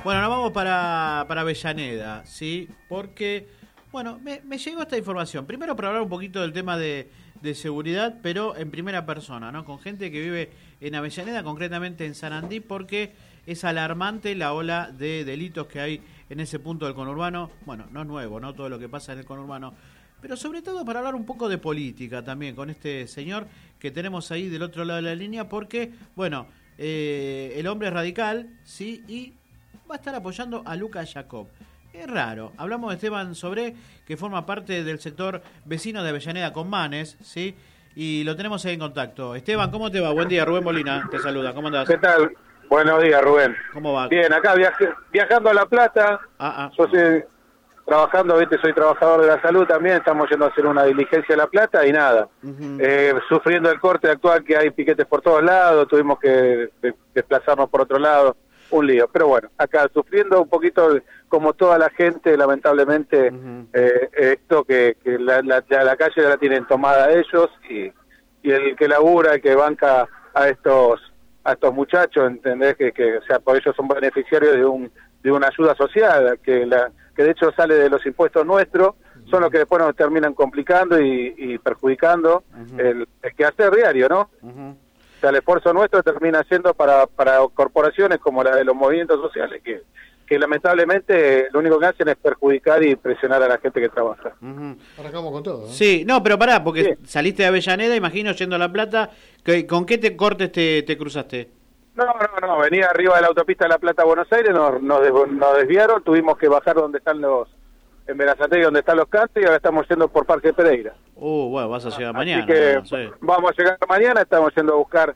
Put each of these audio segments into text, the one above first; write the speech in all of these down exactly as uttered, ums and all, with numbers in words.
Bueno, nos vamos para, para Avellaneda, ¿sí? Porque, bueno, me, me llegó esta información. Primero para hablar un poquito del tema de, de seguridad, pero en primera persona, ¿no? Con gente que vive en Avellaneda, concretamente en Sarandí, porque es alarmante la ola de delitos que hay en ese punto del conurbano. Bueno, no es nuevo, ¿no? Todo lo que pasa en el conurbano. Pero sobre todo para hablar un poco de política también con este señor que tenemos ahí del otro lado de la línea, porque, bueno, eh, el hombre es radical, ¿sí? Y va a estar apoyando a Lucas Jacob. Es raro. Hablamos de Esteban Sobré, que forma parte del sector vecino de Avellaneda con Manes, ¿sí? Y lo tenemos ahí en contacto. Esteban, ¿cómo te va? Buen día, Rubén Molina te saluda. ¿Cómo andás? ¿Qué tal? Buenos días, Rubén. ¿Cómo va? Bien, acá viaje, viajando a La Plata. Ah, ah. Yo soy trabajando, viste, soy trabajador de la salud también. Estamos yendo a hacer una diligencia a La Plata y nada. Uh-huh. eh, sufriendo el corte actual, que hay piquetes por todos lados. Tuvimos que de, desplazarnos por otro lado. Un lío. Pero bueno, acá sufriendo un poquito, como toda la gente, lamentablemente, uh-huh. eh, esto que, que la, la, la calle la tienen tomada ellos y, y el que labura, el que banca a estos a estos muchachos, entendés que, que o sea, por ellos son beneficiarios de un de una ayuda social que la que de hecho sale de los impuestos nuestros, uh-huh. son los que después nos terminan complicando y, y perjudicando uh-huh. el, el quehacer diario, ¿no? Uh-huh. O sea, el esfuerzo nuestro termina siendo para para corporaciones como la de los movimientos sociales, que que lamentablemente lo único que hacen es perjudicar y presionar a la gente que trabaja. Uh-huh. Arrancamos con todo, ¿eh? Sí, no, pero pará, porque sí. saliste de Avellaneda, imagino, yendo a La Plata. Que, ¿Con qué te cortes te, te cruzaste? No, no, no, venía arriba de la autopista de La Plata a Buenos Aires, nos, nos, nos desviaron, tuvimos que bajar donde están los, en Berazategui, donde están los cantos, y ahora estamos yendo por Parque Pereira. Uh, bueno, vas a llegar Así mañana. que no sé. Vamos a llegar mañana, estamos yendo a buscar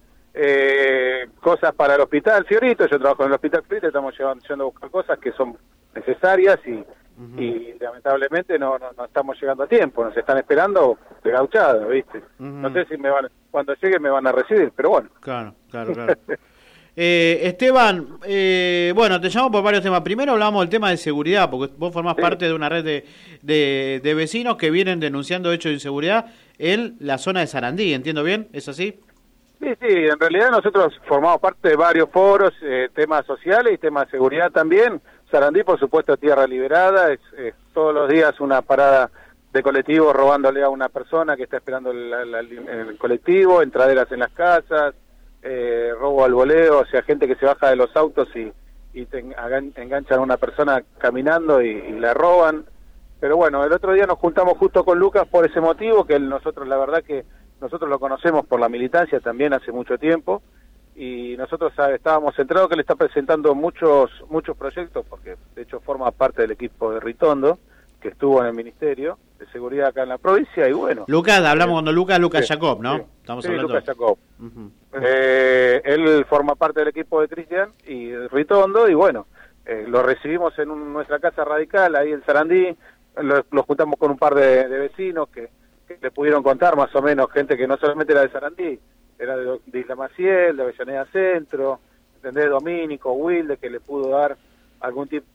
eh, cosas para el hospital Fiorito, yo trabajo en el hospital Fiorito, estamos llevando, yendo a buscar cosas que son necesarias y, uh-huh. y lamentablemente no, no, no estamos llegando a tiempo, nos están esperando de gauchada, ¿viste? Uh-huh. No sé si me van, cuando llegue me van a recibir, pero bueno. Claro, claro, claro. eh, Esteban, eh, bueno, te llamo por varios temas. Primero hablamos del tema de seguridad, porque vos formás sí. parte de una red de, de, de vecinos que vienen denunciando hechos de inseguridad en la zona de Sarandí, ¿entiendo bien? ¿Es así? Sí, sí, en realidad nosotros formamos parte de varios foros, eh, temas sociales y temas de seguridad también. Sarandí, por supuesto, tierra liberada, es, es todos los días una parada de colectivo robándole a una persona que está esperando el, el, el colectivo, entraderas en las casas, eh, robo al voleo, o sea, gente que se baja de los autos y, y te enganchan a una persona caminando y, y la roban. Pero bueno, el otro día nos juntamos justo con Lucas por ese motivo, que él, nosotros la verdad que nosotros lo conocemos por la militancia también hace mucho tiempo, y nosotros estábamos centrados que él está presentando muchos muchos proyectos, porque de hecho forma parte del equipo de Ritondo, que estuvo en el Ministerio de Seguridad acá en la provincia, y bueno... Lucas, hablamos eh, cuando Lucas, Lucas sí, Jacob, ¿no? Sí, Estamos sí, hablando. Lucas Jacob. Uh-huh. Eh, él forma parte del equipo de Cristian y de Ritondo, y bueno, eh, lo recibimos en un, nuestra casa radical, ahí en Sarandí, lo, lo juntamos con un par de, de vecinos que, que le pudieron contar más o menos, gente que no solamente era de Sarandí, era de, de Isla Maciel, de Avellaneda Centro, ¿entendés? Domínico, Wilde, que le pudo dar algún tipo...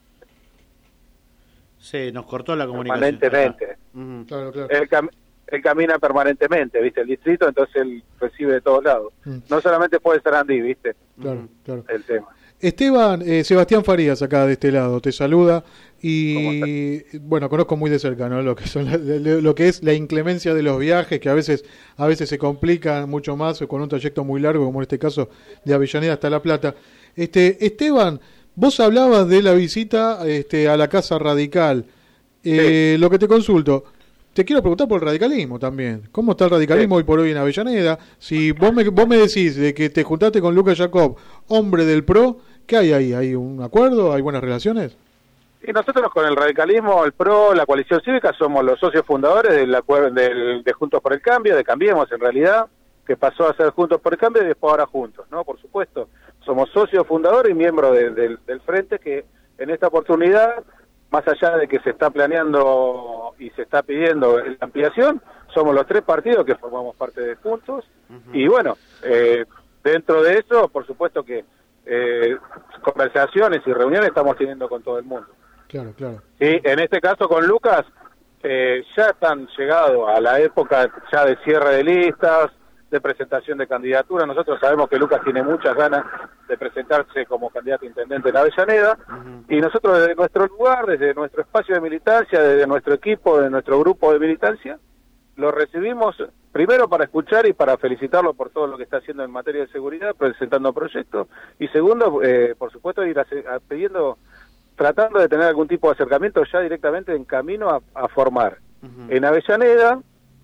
Sí, nos cortó la comunicación. Permanentemente. Uh-huh. Claro, claro. Él, cam él camina permanentemente, ¿viste? El distrito, entonces él recibe de todos lados. Uh-huh. No solamente puede Sarandí, ¿viste? Claro, claro. El tema. Esteban, eh, Sebastián Farías acá de este lado te saluda y bueno, conozco muy de cerca, ¿no? Lo que son la, lo que es la inclemencia de los viajes, que a veces a veces se complican mucho más con un trayecto muy largo, como en este caso de Avellaneda hasta La Plata. Este, Esteban, vos hablabas de la visita este, a la Casa Radical. Eh, sí. Lo que te consulto, te quiero preguntar por el radicalismo también. ¿Cómo está el radicalismo sí. hoy por hoy en Avellaneda? Si vos me, vos me decís de que te juntaste con Lucas Jacob, hombre del P R O, ¿qué hay ahí? ¿Hay un acuerdo? ¿Hay buenas relaciones? Y nosotros con el radicalismo, el P R O, la coalición cívica, somos los socios fundadores del acuerdo del, de Juntos por el Cambio, de Cambiemos en realidad, que pasó a ser Juntos por el Cambio y después ahora Juntos, ¿no? Por supuesto, somos socios fundadores y miembros de, de, del Frente, que en esta oportunidad, más allá de que se está planeando y se está pidiendo la ampliación, somos los tres partidos que formamos parte de Juntos, uh-huh. y bueno, eh, dentro de eso, por supuesto que eh, conversaciones y reuniones estamos teniendo con todo el mundo. Claro, claro. Sí, en este caso con Lucas, eh, ya están llegados a la época ya de cierre de listas, de presentación de candidaturas. Nosotros sabemos que Lucas tiene muchas ganas de presentarse como candidato a intendente en Avellaneda, uh-huh. y nosotros desde nuestro lugar, desde nuestro espacio de militancia, desde nuestro equipo, de nuestro grupo de militancia, lo recibimos primero para escuchar y para felicitarlo por todo lo que está haciendo en materia de seguridad, presentando proyectos, y segundo, eh, por supuesto, ir a, a, pidiendo, tratando de tener algún tipo de acercamiento ya directamente en camino a, a formar uh-huh. en Avellaneda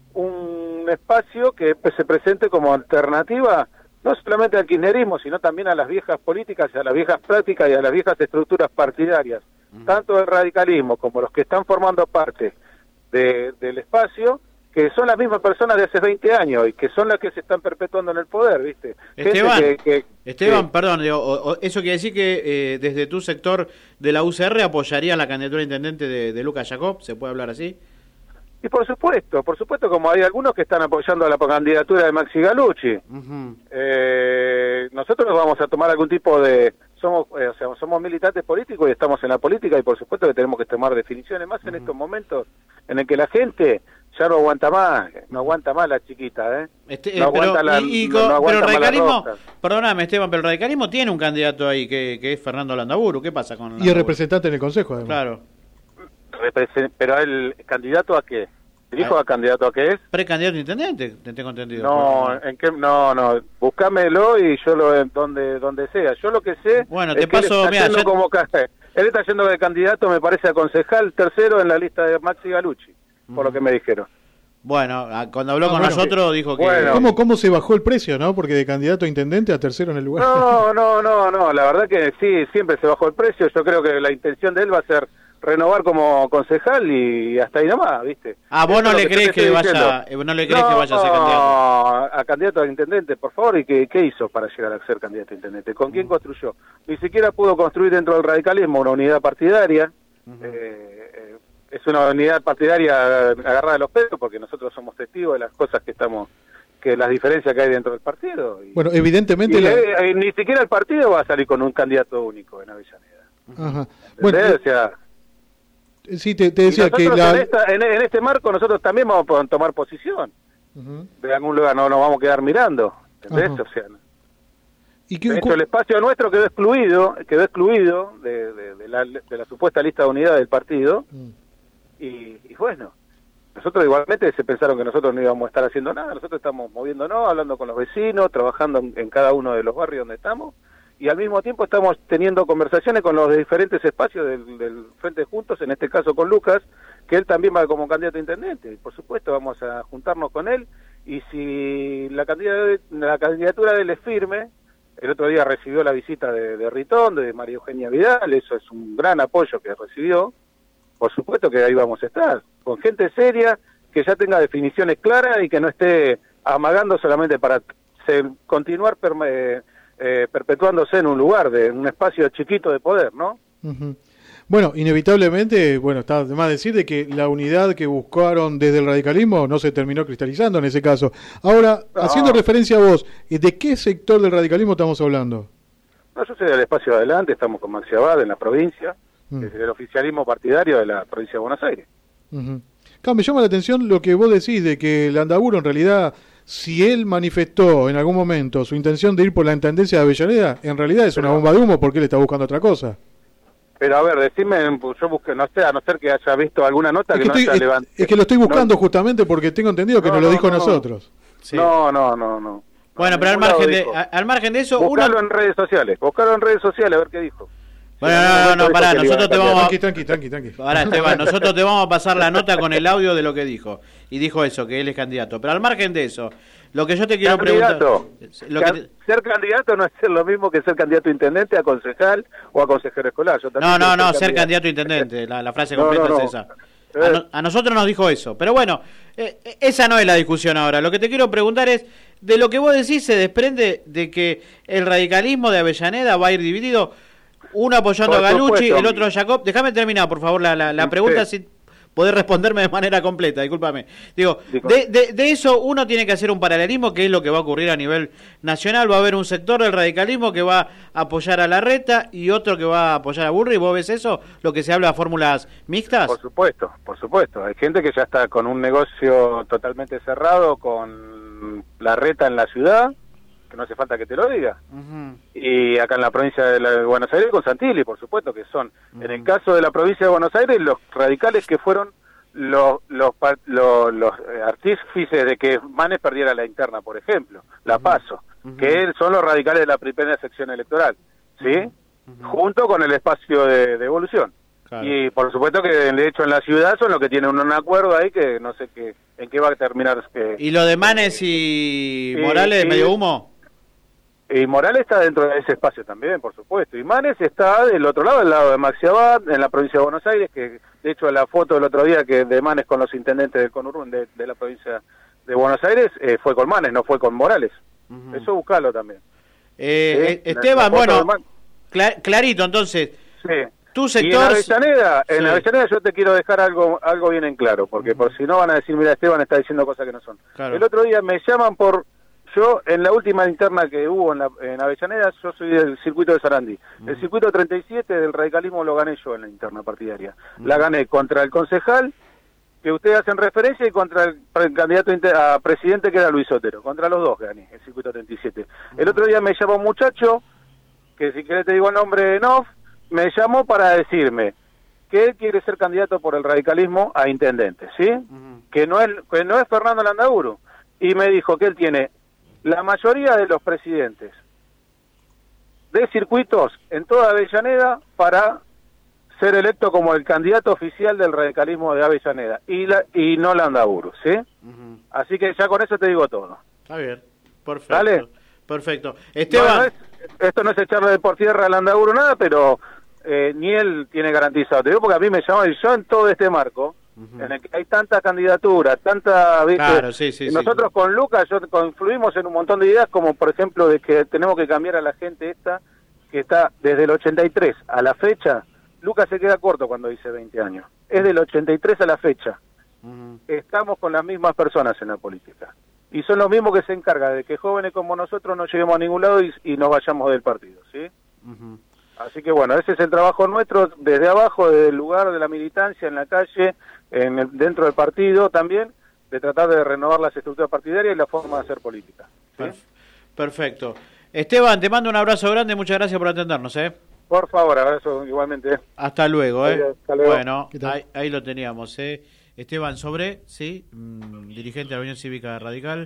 un espacio que se presente como alternativa no solamente al kirchnerismo, sino también a las viejas políticas, a las viejas prácticas y a las viejas estructuras partidarias, uh-huh. tanto del radicalismo como los que están formando parte de, del espacio, que son las mismas personas de hace veinte años y que son las que se están perpetuando en el poder, ¿viste? Esteban, que, que, Esteban que, perdón, digo, o, o, eso quiere decir que eh, desde tu sector de la U C R apoyaría la candidatura a intendente de, de Lucas Jacob, ¿se puede hablar así? Y por supuesto, por supuesto, como hay algunos que están apoyando a la candidatura de Maxi Gallucci. Uh-huh. Eh, nosotros vamos a tomar algún tipo de... Somos eh, o sea, somos militantes políticos y estamos en la política y por supuesto que tenemos que tomar definiciones, más uh-huh. en estos momentos en el que la gente ya no aguanta más, no aguanta más la chiquita, ¿eh? Este, no pero, aguanta la, y, y no, no pero el radicalismo, la perdóname Esteban, pero el radicalismo tiene un candidato ahí que, que es Fernando Landaburu, ¿qué pasa con Landaburu? Y el representante en el Consejo, además. Claro. Represent, pero el candidato a qué? ¿Dijo a candidato a qué es? Precandidato a intendente, te tengo entendido. No, por... en qué, no, no, buscámelo y yo lo donde donde sea. Yo lo que sé bueno, te es paso, que él está mira, yendo ya... como él está yendo de candidato, me parece, a concejal tercero en la lista de Maxi Gallucci, uh-huh. por lo que me dijeron. Bueno, cuando habló ah, con bueno, nosotros dijo que... Bueno. ¿Cómo, ¿Cómo se bajó el precio, no? Porque de candidato a intendente a tercero en el lugar. No, no, no, no, la verdad que sí, siempre se bajó el precio. Yo creo que la intención de él va a ser renovar como concejal y hasta ahí nomás, ¿viste? Ah, vos no le, crees que vaya, no le crees no, que vaya a ser candidato. No, a candidato a intendente, por favor, ¿y qué, qué hizo para llegar a ser candidato a intendente? ¿Con quién uh-huh. construyó? Ni siquiera pudo construir dentro del radicalismo una unidad partidaria. Uh-huh. eh, eh, es una unidad partidaria agarrada de los pelos porque nosotros somos testigos de las cosas que estamos, que las diferencias que hay dentro del partido. Y, bueno, evidentemente... Y, la... eh, eh, ni siquiera el partido va a salir con un candidato único en Avellaneda. Ajá. Bueno, o sea... Sí, te, te decía que la... en, esta, en, en este marco nosotros también vamos a tomar posición. Uh-huh. De algún lugar no nos vamos a quedar mirando. ¿Entendés? Uh-huh. O sea, ¿Y qué, de hecho, el espacio nuestro quedó excluido, quedó excluido de, de, de, la, de la supuesta lista de unidad del partido. Uh-huh. y, y bueno, nosotros igualmente se pensaron que nosotros no íbamos a estar haciendo nada. Nosotros estamos moviéndonos, hablando con los vecinos, trabajando en, en cada uno de los barrios donde estamos. Y al mismo tiempo estamos teniendo conversaciones con los diferentes espacios del, del Frente Juntos, en este caso con Lucas, que él también va como candidato a intendente. Y por supuesto vamos a juntarnos con él y si la candidatura, la candidatura de él es firme, el otro día recibió la visita de, de Ritón, de María Eugenia Vidal, eso es un gran apoyo que recibió, por supuesto que ahí vamos a estar, con gente seria, que ya tenga definiciones claras y que no esté amagando solamente para se, continuar perme, Eh, perpetuándose en un lugar, de un espacio chiquito de poder, ¿no? Uh-huh. Bueno, inevitablemente, bueno, está de más decir de que la unidad que buscaron desde el radicalismo no se terminó cristalizando en ese caso. Ahora, no. haciendo referencia a vos, ¿de qué sector del radicalismo estamos hablando? No, yo soy del espacio de adelante, estamos con Maxi Abad en la provincia, uh-huh. desde el oficialismo partidario de la provincia de Buenos Aires. Uh-huh. Claro, me llama la atención lo que vos decís de que Landaburu en realidad... Si él manifestó en algún momento su intención de ir por la intendencia de Avellaneda, en realidad es una bomba de humo porque él está buscando otra cosa. Pero a ver, decime, yo busqué, no sé, a no ser que haya visto alguna nota es que, que no estoy, haya levantado. Es que lo estoy buscando no, justamente porque tengo entendido que no, nos lo dijo no, nosotros. Sí. No, no, no, no. Bueno, no, pero al margen, de, al margen de eso... Buscarlo uno... en redes sociales, buscarlo en redes sociales a ver qué dijo. Bueno, no, no, no, pará, nosotros te vamos a... Tranqui, tranqui, tranqui, tranqui. Pará, Esteban, nosotros te vamos a pasar la nota con el audio de lo que dijo. Y dijo eso, que él es candidato. Pero al margen de eso, lo que yo te quiero preguntar... Lo que te... Ser candidato no es ser lo mismo que ser candidato a intendente, a concejal o a consejero escolar. Yo no, no, no, ser, ser candidato a intendente, la, la frase completa no, no, no. es esa. A, no, a nosotros nos dijo eso. Pero bueno, eh, esa no es la discusión ahora. Lo que te quiero preguntar es, de lo que vos decís se desprende de que el radicalismo de Avellaneda va a ir dividido... Uno apoyando por a Gallucci, supuesto. El otro a Jacob. Déjame terminar, por favor, la, la, la pregunta, sí. Si podés responderme de manera completa, discúlpame. Digo, de, de, de eso uno tiene que hacer un paralelismo, que es lo que va a ocurrir a nivel nacional. Va a haber un sector del radicalismo que va a apoyar a Larreta y otro que va a apoyar a Burri. ¿Vos ves eso? Lo que se habla de fórmulas mixtas. Por supuesto, por supuesto. Hay gente que ya está con un negocio totalmente cerrado con Larreta en la ciudad, que no hace falta que te lo diga. Uh-huh. Y acá en la provincia de, la, de Buenos Aires con Santilli, por supuesto, que son, uh-huh. en el caso de la provincia de Buenos Aires, los radicales que fueron los, los, los, los artífices de que Manes perdiera la interna, por ejemplo, la PASO, uh-huh. que son los radicales de la primera sección electoral, ¿sí? Uh-huh. Junto con el espacio de, de evolución. Claro. Y por supuesto que de hecho en la ciudad son los que tienen un acuerdo ahí que no sé qué, en qué va a terminar. Que, ¿Y lo de Manes y, y Morales, y, medio humo? Y Morales está dentro de ese espacio también, por supuesto. Y Manes está del otro lado, del lado de Maxi Abad, en la provincia de Buenos Aires, que de hecho la foto del otro día que de Manes con los intendentes del Conurbán de, de la provincia de Buenos Aires eh, fue con Manes, no fue con Morales. Uh-huh. Eso buscalo también. Eh, ¿Sí? Esteban, bueno, cl- clarito entonces. Sí. Tu sector... Y en Avellaneda, en sí. Avellaneda yo te quiero dejar algo algo bien en claro, porque uh-huh. por si no van a decir, mira, Esteban está diciendo cosas que no son. Claro. El otro día me llaman por... Yo, en la última interna que hubo en, la, en Avellaneda, yo soy del circuito de Sarandí. Uh-huh. El circuito treinta y siete del radicalismo lo gané yo en la interna partidaria. Uh-huh. La gané contra el concejal, que ustedes hacen referencia, y contra el, el candidato a presidente, que era Luis Otero. Contra los dos gané, el circuito treinta y siete. Uh-huh. El otro día me llamó un muchacho, que si querés te digo el nombre en off, me llamó para decirme que él quiere ser candidato por el radicalismo a intendente, ¿sí? Uh-huh. Que no es que no es Fernando Landaburu. Y me dijo que él tiene la mayoría de los presidentes de circuitos en toda Avellaneda para ser electo como el candidato oficial del radicalismo de Avellaneda. Y, la, y no Landaburu, ¿sí? Uh-huh. Así que ya con eso te digo todo. Está bien, perfecto. ¿Vale? Perfecto. Esteban... No, no es, esto no es echarle por tierra a Landaburu nada, pero... Eh, ni él tiene garantizado. Te digo porque a mí me llaman, y yo en todo este marco, uh-huh. en el que hay tantas candidaturas, tanta... ¿viste? Claro, sí, sí, nosotros sí. Con Lucas yo, confluimos en un montón de ideas, como por ejemplo de que tenemos que cambiar a la gente esta, que está desde el ochenta y tres a la fecha. Lucas se queda corto cuando dice veinte años. Es del ochenta y tres a la fecha. Uh-huh. Estamos con las mismas personas en la política. Y son los mismos que se encargan de que jóvenes como nosotros no lleguemos a ningún lado y, y nos vayamos del partido, ¿sí? Uh-huh. Así que bueno, ese es el trabajo nuestro desde abajo, desde el lugar de la militancia, en la calle, en el, dentro del partido también, de tratar de renovar las estructuras partidarias y la forma de hacer política. ¿Sí? Perfecto. Esteban, te mando un abrazo grande, muchas gracias por atendernos. ¿eh? Por favor, abrazo igualmente. Hasta luego. ¿eh? Hasta luego. Bueno, ahí, ahí lo teníamos. ¿eh? Esteban Sobré, sí, mmm, dirigente de la Unión Cívica Radical.